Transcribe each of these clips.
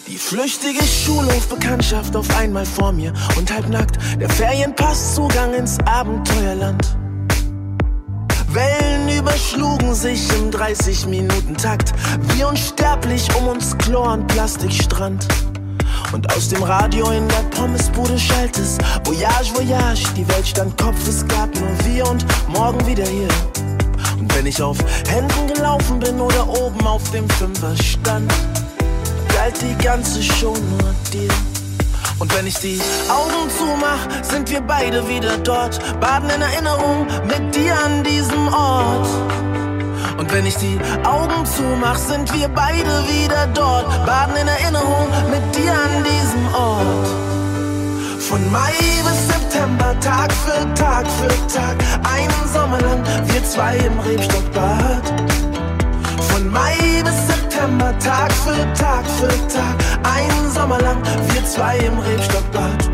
Die flüchtige Schulhofbekanntschaft auf einmal vor mir und halbnackt der Ferienpasszugang ins Abenteuerland. Wellen überschlugen sich im 30-Minuten-Takt, wie unsterblich um uns Chlor- und Plastikstrand. Und aus dem Radio in der Pommesbude schallt es: Voyage, Voyage, die Welt stand Kopf, es gab nur wir und morgen wieder hier. Und wenn ich auf Händen gelaufen bin oder oben auf dem Fünfer stand, galt die ganze Show nur dir. Und wenn ich die Augen zumach, sind wir beide wieder dort, baden in Erinnerung mit dir an diesem Ort. Und wenn ich die Augen zumach, sind wir beide wieder dort, baden in Erinnerung mit dir an diesem Ort. Von Mai bis September, Tag für Tag für Tag, einen Sommer lang, wir zwei im Rebstockbad. Von Mai bis September, Tag für Tag für Tag, einen Sommer lang, wir zwei im Rebstockbad.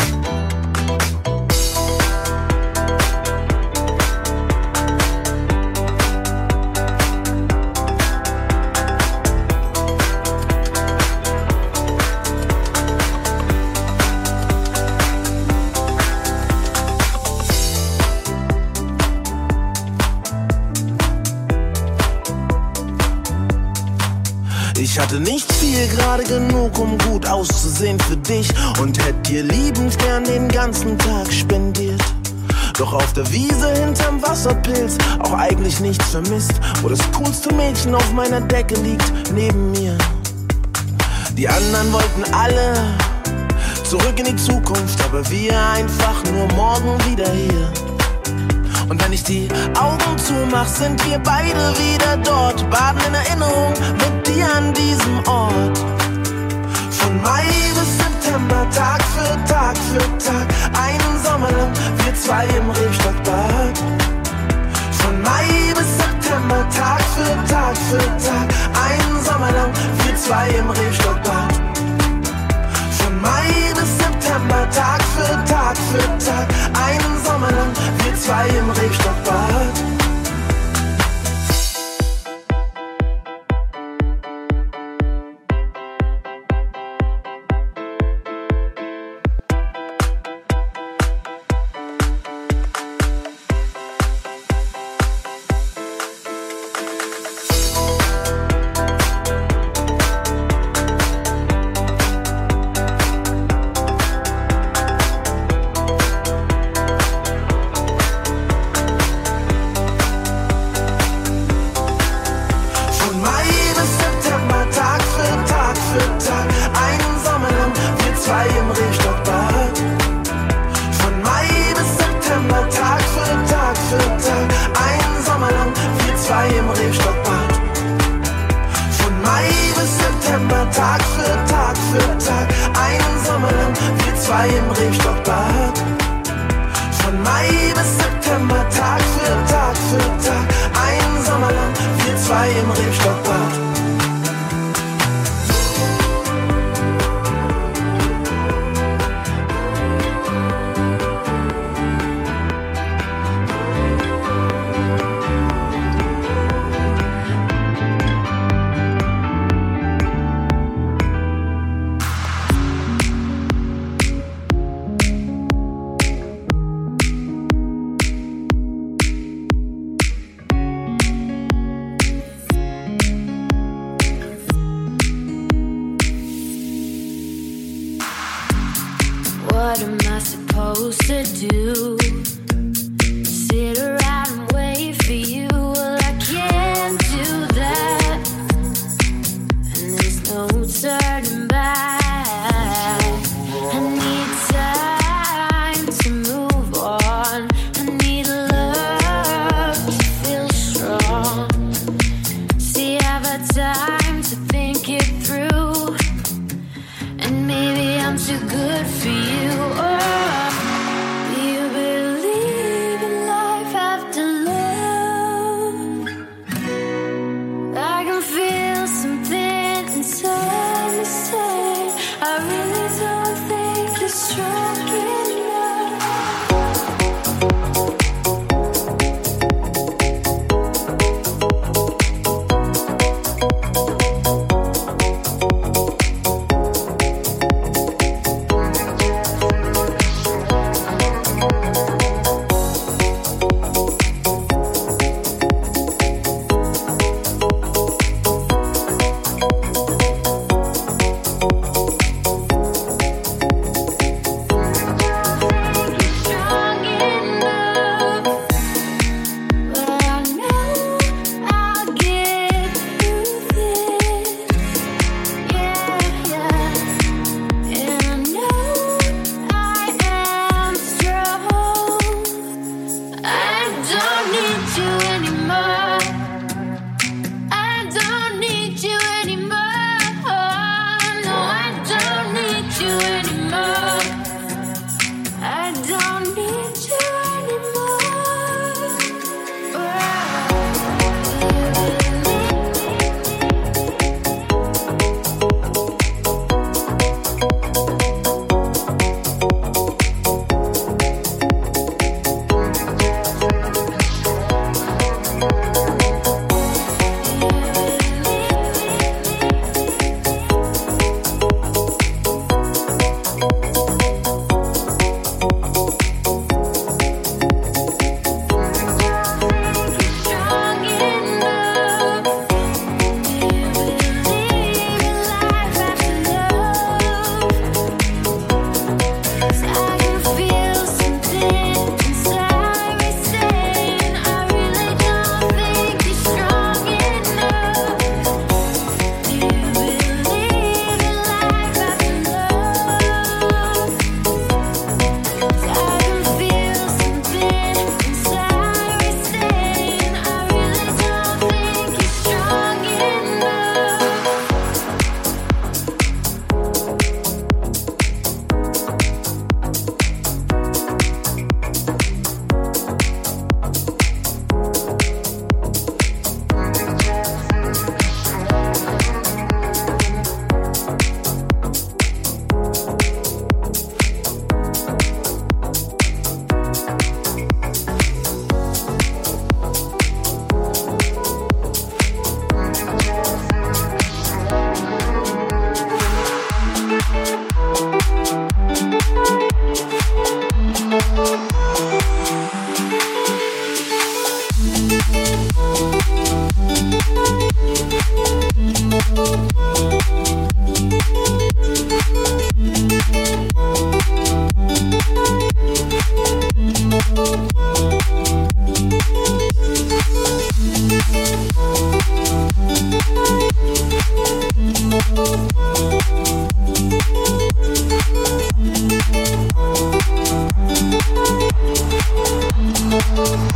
Ich hatte nicht viel, gerade genug, um gut auszusehen für dich und hätte dir liebend gern den ganzen Tag spendiert. Doch auf der Wiese hinterm Wasserpilz auch eigentlich nichts vermisst, wo das coolste Mädchen auf meiner Decke liegt, neben mir. Die anderen wollten alle zurück in die Zukunft, aber wir einfach nur morgen wieder hier. Und wenn ich die Augen zumach, sind wir beide wieder dort, baden in Erinnerung mit dir an diesem Ort. Von Mai bis September, Tag für Tag für Tag, einen Sommer lang, wir zwei im Rebstockbad. Von Mai bis September, Tag für Tag für Tag, einen Sommer lang, wir zwei im Rebstockbad. Von Mai bis September, Tag für Tag für Tag, einen Sommer lang, wir zwei im Rebstockbad.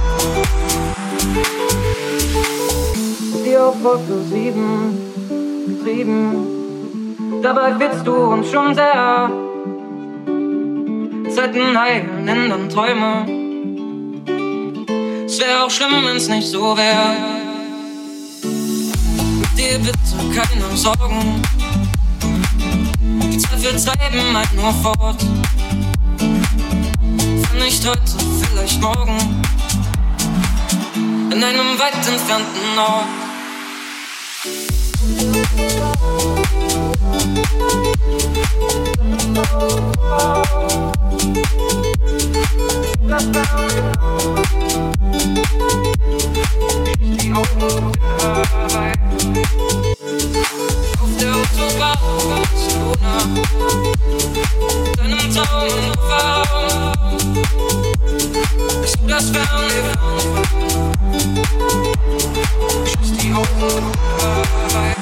Die auf Wolke 7 getrieben, dabei willst du uns schon sehr. Zeiten heilen, ändern Träume. Es wär auch schlimm, wenn's nicht so wär. Mit dir bitte keine Sorgen. Die Zweifel treiben halt nur fort. Wenn nicht heute, vielleicht morgen. In einem weit entfernten Ort. Die Augen auf der Autobahn Barcelona, deinem Traum verhauen. Bist du das Fern? Schließ die Augen dabei.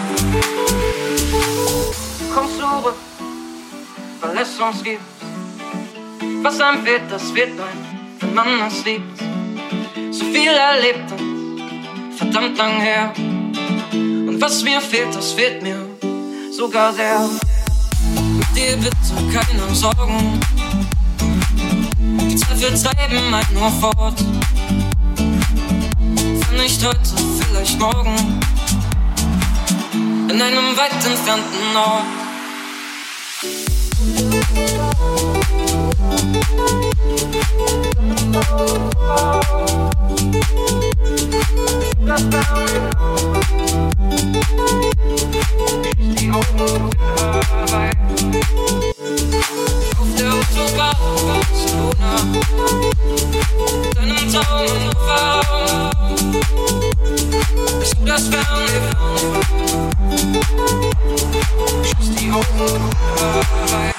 Komm zurück, verlässt uns wie. Was einem fehlt, das wird bleiben, wenn man es liebt. So viel erlebt und verdammt lang her. Und was mir fehlt, das fehlt mir sogar sehr. Mit dir bitte keine Sorgen. Die Zweifel treiben halt nur fort. Wenn nicht heute, vielleicht morgen. In einem weit entfernten Ort. Die Augen dabei. Auf der Autobahn Barcelona, deinem Traum verhauen. Bist du das Fern? Schließ die Augen dabei.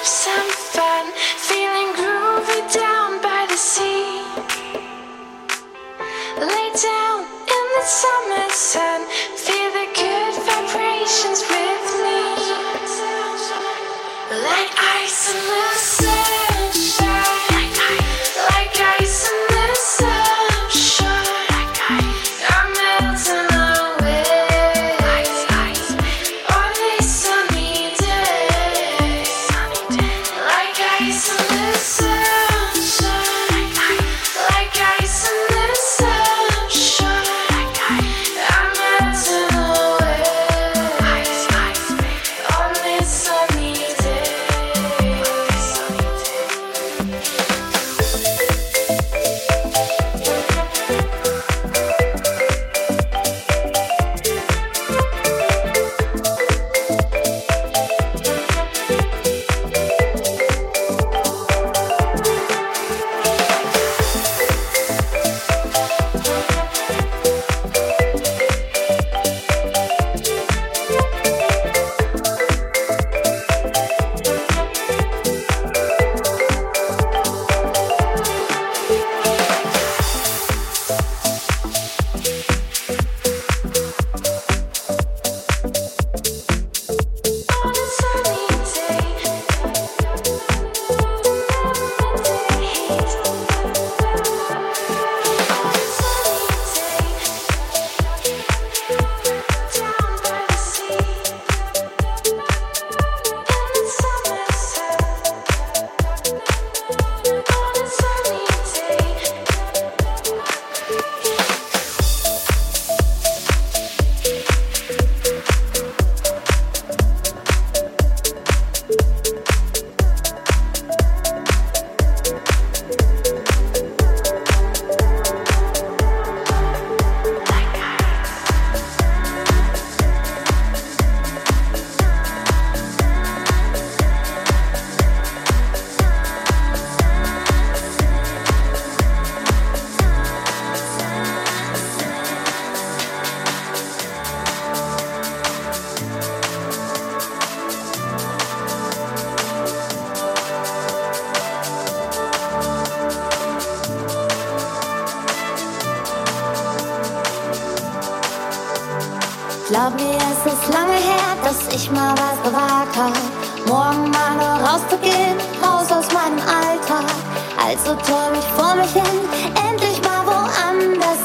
Glaub mir, es ist lange her, dass ich mal was gewagt hab. Morgen mal nur rauszugehen, raus aus meinem Alltag. Also träum ich vor mich hin, endlich mal woanders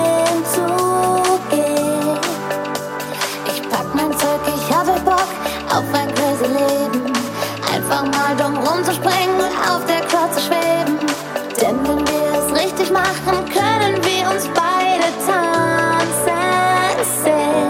hinzugehen. Ich pack mein Zeug, ich hab Bock auf ein crazy Leben. Einfach mal dumm rumzuspringen und auf der Crowd zu schweben. Denn wenn wir es richtig machen, können wir uns beide tanzen sehen.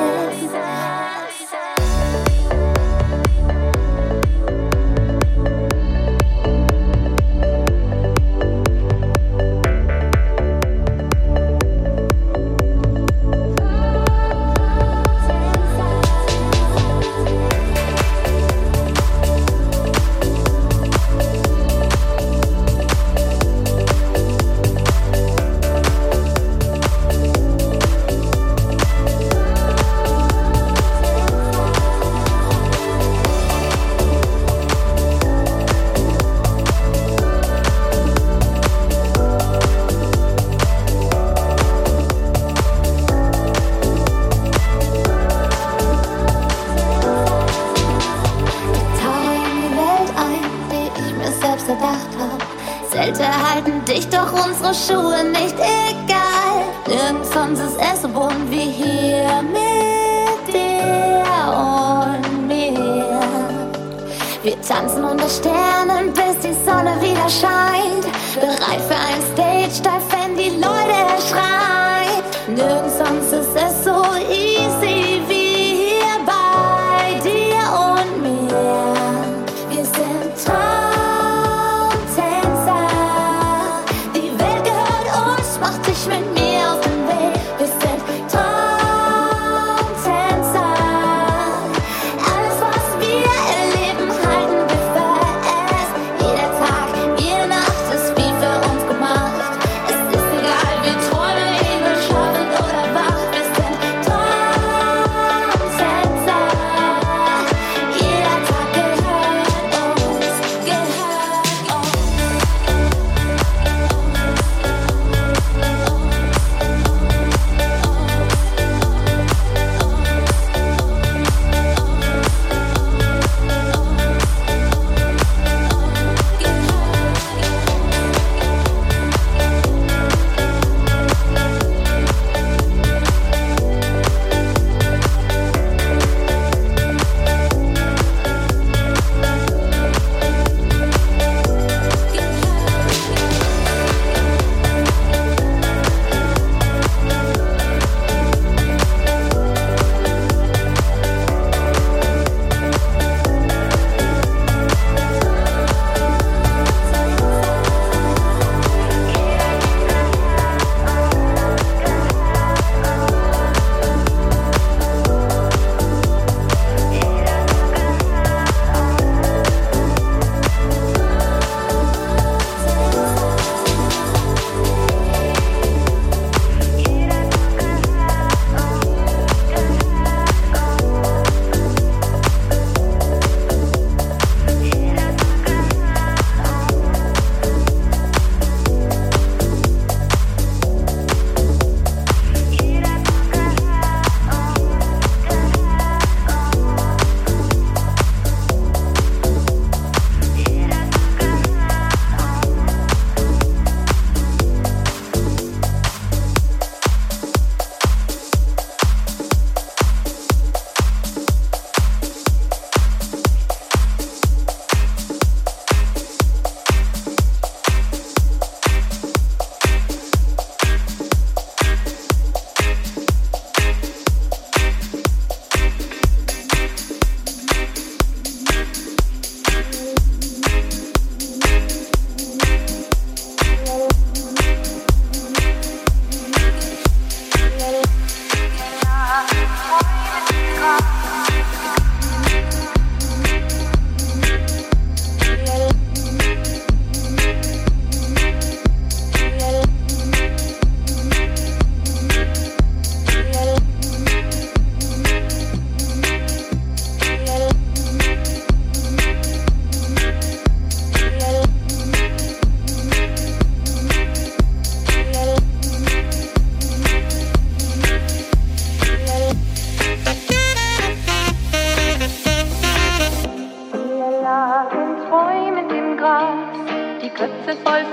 Dich doch unsere Schuhe nicht egal. Nirgends sonst ist es so bunt wie hier mit dir und mir. Wir tanzen unter Sternen, bis die Sonne wieder scheint. Bereit für ein Stage-Dive, wenn die Leute schreien. Nirgends sonst ist es so easy wie hier bei dir und mir. Wir sind Traumtänzer. Mach dich mit mir auf den Weg, wir sind Traumtänzer. Alles, was wir erleben, halten wir fest. Jeder Tag, jede Nacht.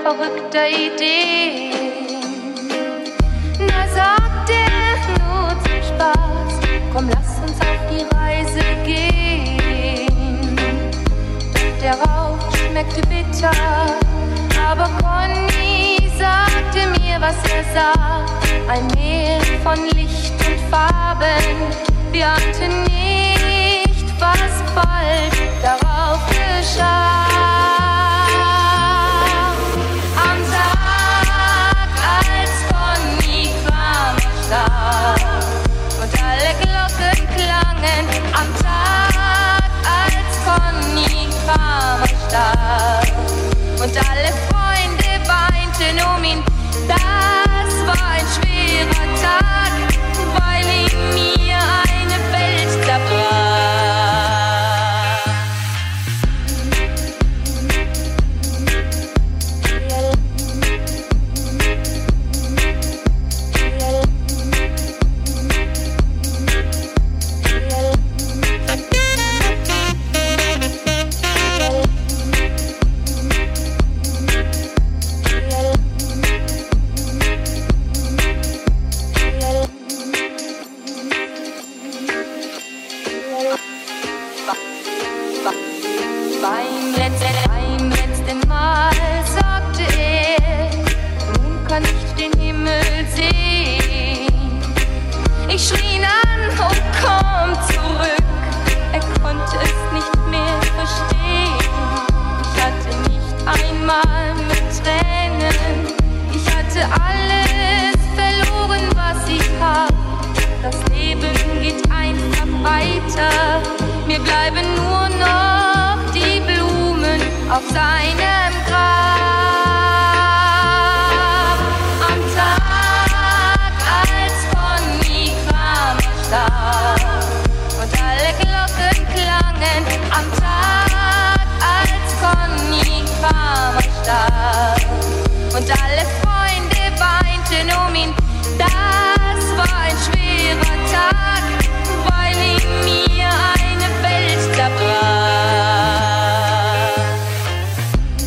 verrückter Ideen. Da sagt er nur zum Spaß, komm, lass uns auf die Reise gehen. Der Rauch schmeckte bitter, aber Conny sagte mir, was er sah. Ein Meer von Licht und Farben. Wir ahnten nicht, was bald darauf geschah. Am Tag, als Conny Kramer starb und alle Glocken klangen. Am Tag, als Conny Kramer starb und alle Freunde weinten um ihn. Das war ein schwerer Tag, weil in mir eine Welt zerbrach. Beim letzten Mal sagte er, nun kann ich den Himmel sehen. Ich schrie ihn an, oh komm zurück, er konnte es nicht mehr verstehen. Ich hatte nicht einmal mit Tränen, ich hatte alles verloren, was ich hab. Das Leben geht einfach weiter, mir bleiben nur noch die Blumen auf seinem Grab. Am Tag, als Conny Kramer starb und alle Glocken klangen. Am Tag, als Conny Kramer starb und alle Freunde weinten um ihn. Das war ein schwerer Tag, weil in mir eine Welt zerbrach.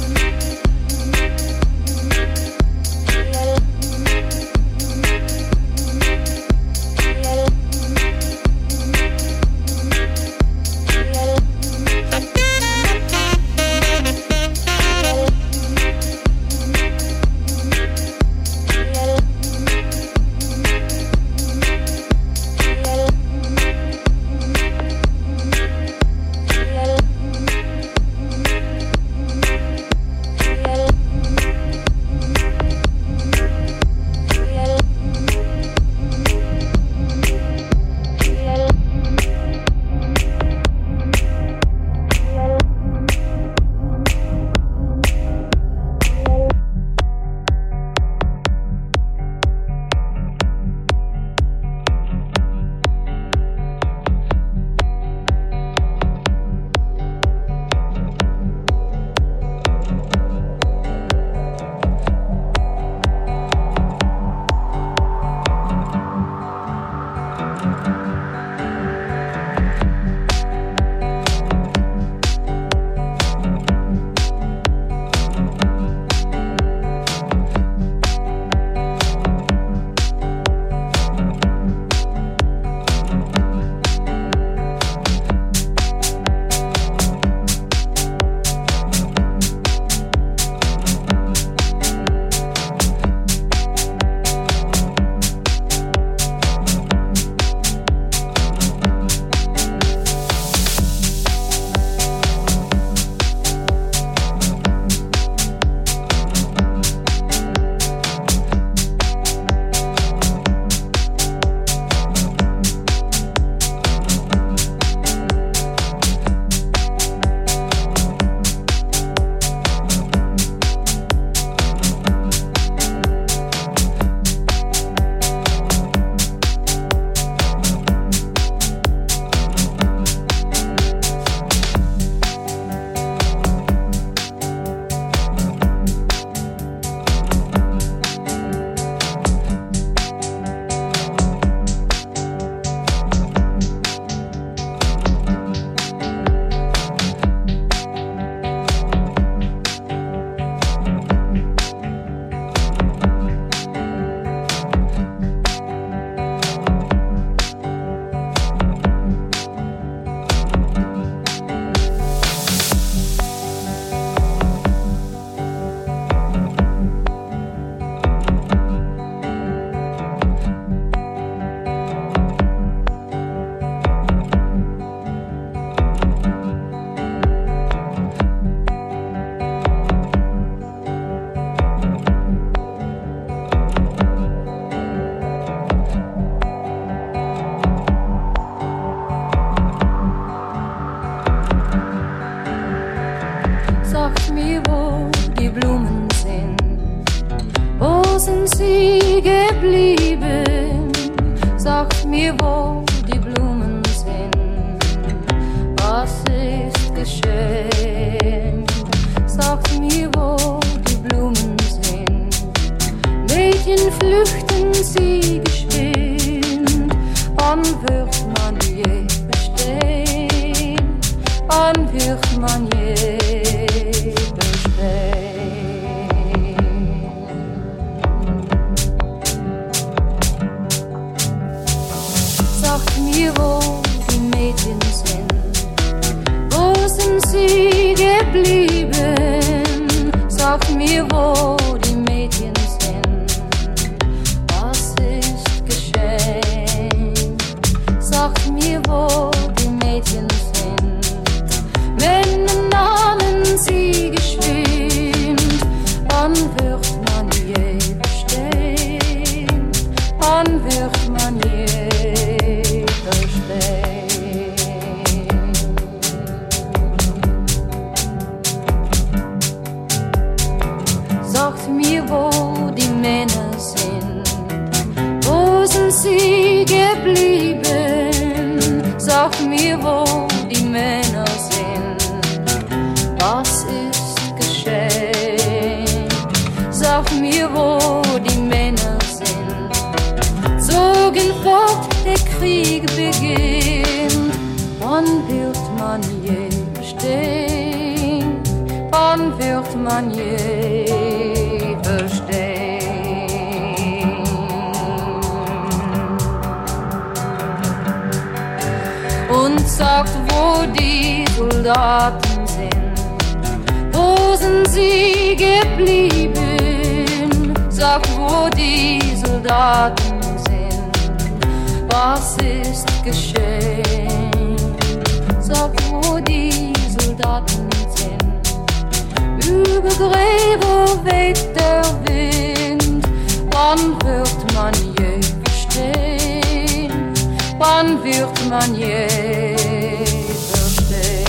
Blumen sind. Wo sind sie geblieben? Sagt mir, wo die Blumen sind. Was ist geschehen? Sagt mir, wo die Blumen sind. Mädchen flüchten sie geschwind. Wann wird man je bestehen? Wann wird man je bestehen? Sagt mir, wo die Mädchen sind. Wo sind sie geblieben? Sagt mir, wo die Mädchen sind. Was ist geschehen? Sagt mir, wo die Mädchen sind. Männer nahmen sie geschwind. Wann wird man je bestehen? Wann wird man je bestehen? Sagt mir, wo die Männer sind. Wo sind sie geblieben? Sagt mir, wo die Männer sind. Was ist geschehen? Sag mir, wo die Männer sind. Zogen fort, der Krieg beginnt. Wann wird man je bestehen? Wann wird man je bestehen? Und sagt, wo die Soldaten sind. Wo sind sie geblieben? Sag, wo die Soldaten sind. Was ist geschehen? Sag, wo die Soldaten sind. Über Gräber weht der Wind. Wann wird man je verstehen? Wann wird man je verstehen?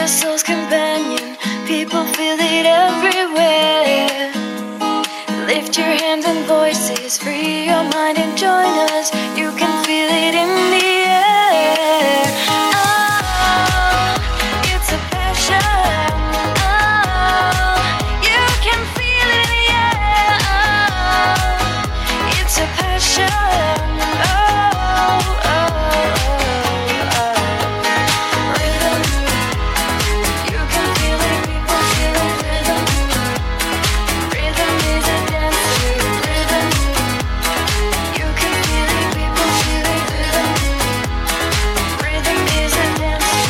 your soul's companion. People feel it everywhere. Lift your hands and voices, free your mind and join us. You can feel it in the air. Oh, it's a passion. Oh, you can feel it in the air. Oh, it's a passion. Oh, oh, oh. Rhythm, you can feel it, people feel it. Rhythm, rhythm is a dance to rhythm. You can feel it, people feel it. Rhythm, rhythm is a dance to.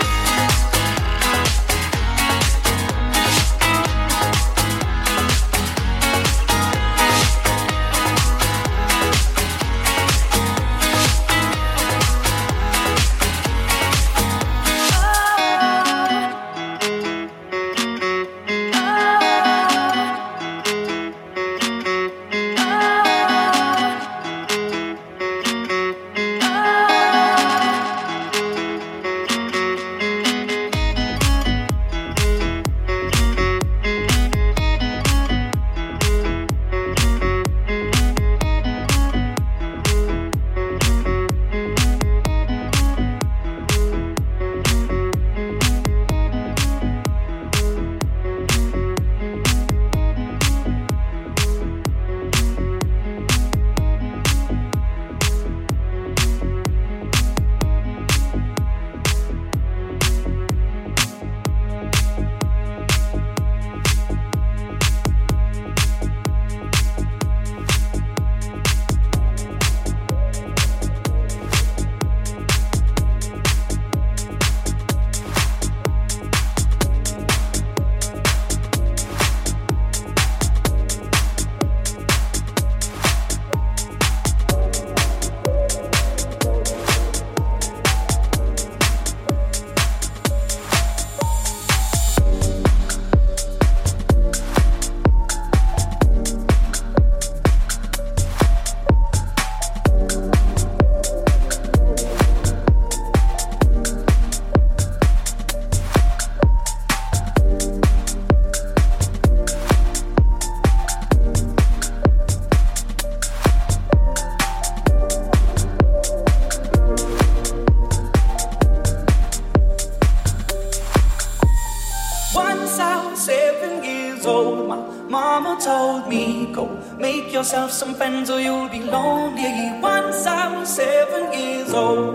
Once I was 7 years old, my mama told me, go make yourself some friends or you'll be lonely. Once I was 7 years old.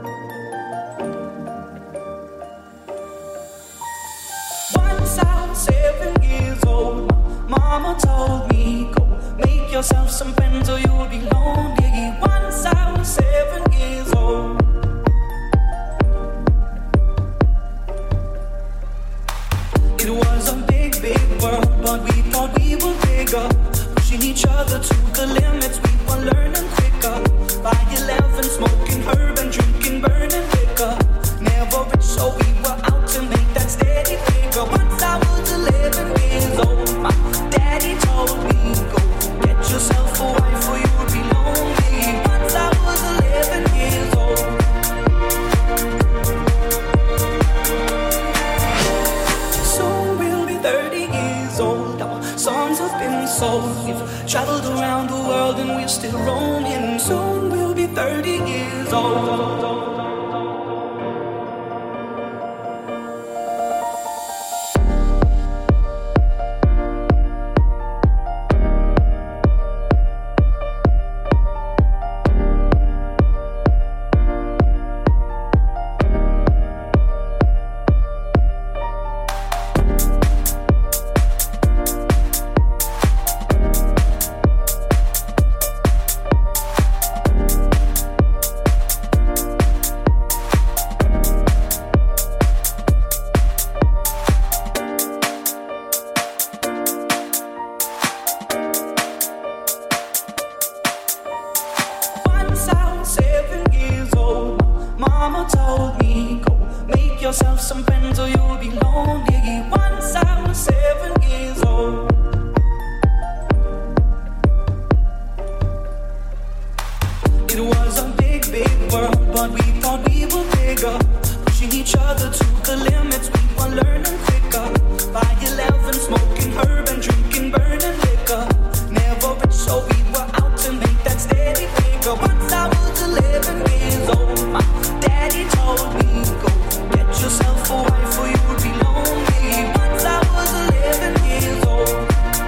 Once I was 7 years old, my mama told me, go make yourself some friends or you'll be lonely. Once I was 7 years old. It was a big, big world, but we thought we were bigger. Pushing each other to the limits, we were learning quicker. By 11, smoking herb and drinking burning liquor. Never rich, so we were out to make that steady figure. Once I was 11 years old, my daddy told me, go get yourself a wife or you'll be lonely. Once I was 11 years old. Songs have been sold. We've traveled around the world and we're still roaming. Soon we'll be 30 years old. Mama told me, go make yourself some friends or you'll be lonely. Once I was 7 years old. It was a big, big world, but we thought we were bigger. Pushing each other to the limits. We were learning quicker. By 11, smoking herb and drinking burning liquor. Never rich, so we were out to make that steady figure. Once I was 11 years old, my daddy told me, go get yourself a wife or you'll be lonely. Once I was 11 years old.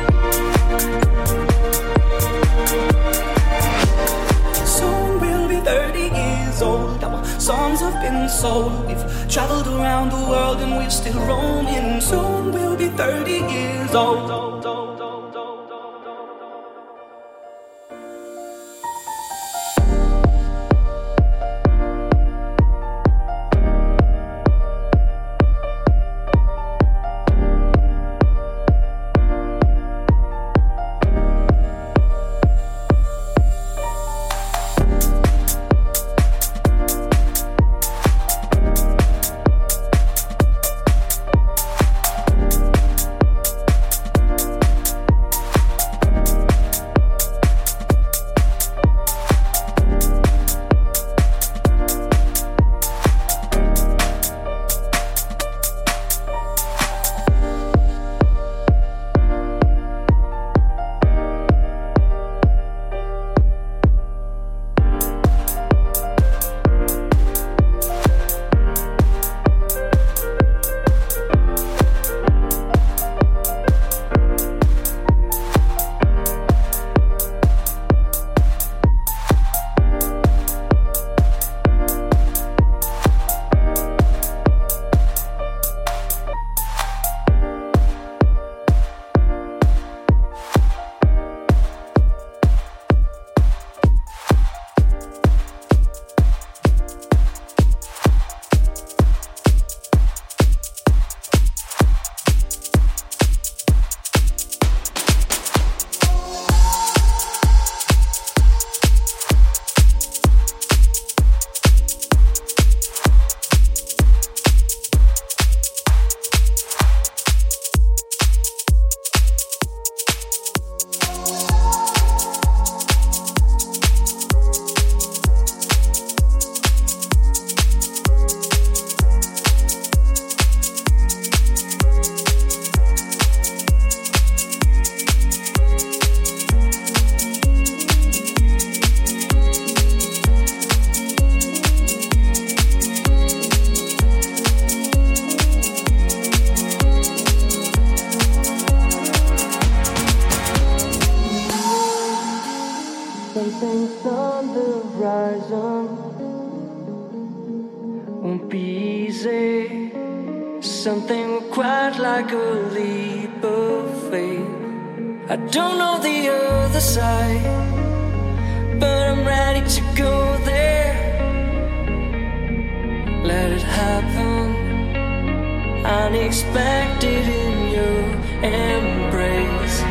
Soon we'll be 30 years old. Our songs have been sold. We've traveled around the world and we're still roaming. Soon we'll be 30 years old. Something's on the horizon. Won't be easy. Something quite like a leap of faith. I don't know the other side, but I'm ready to go there. Let it happen. Unexpected in your embrace.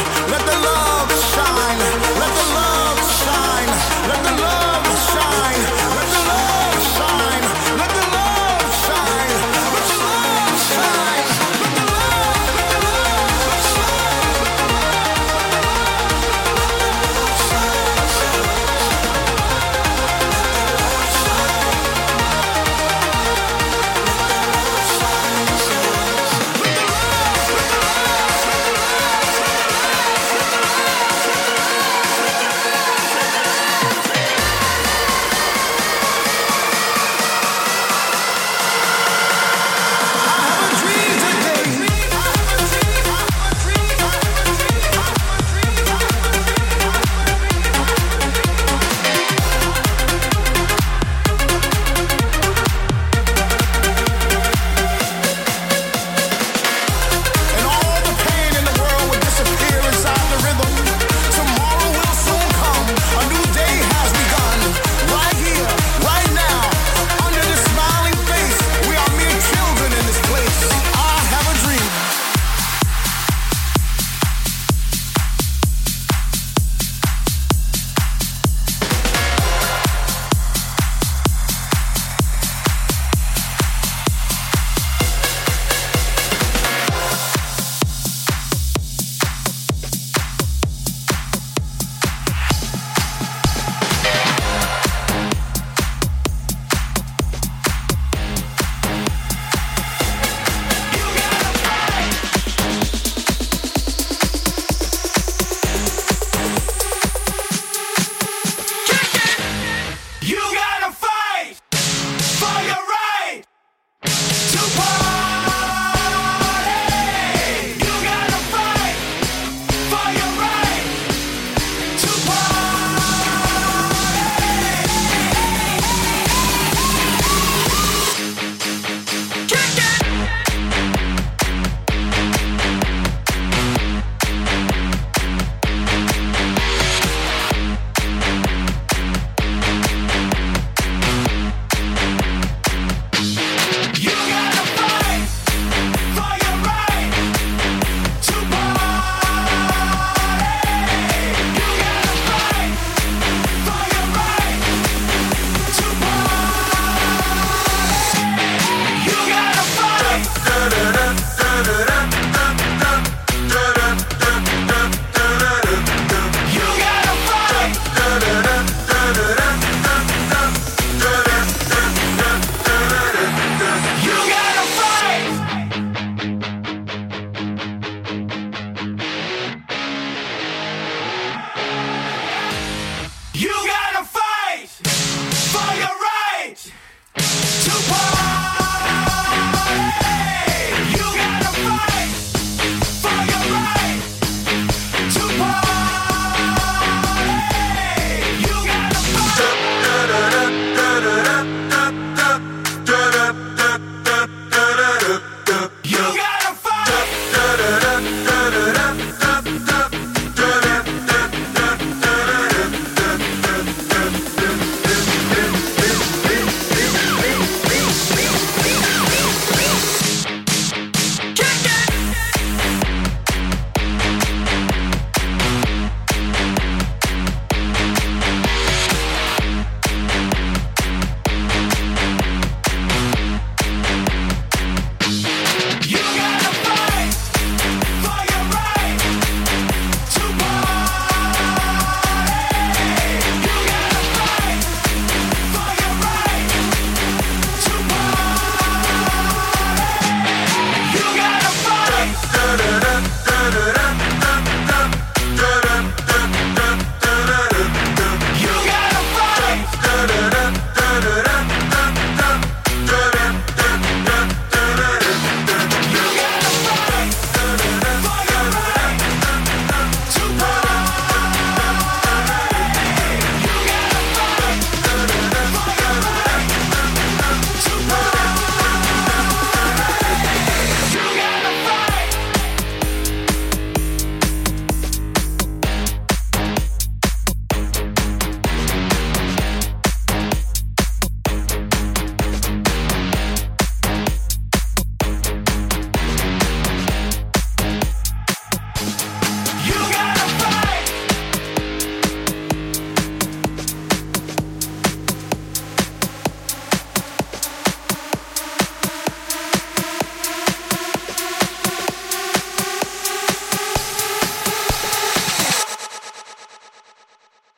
Let the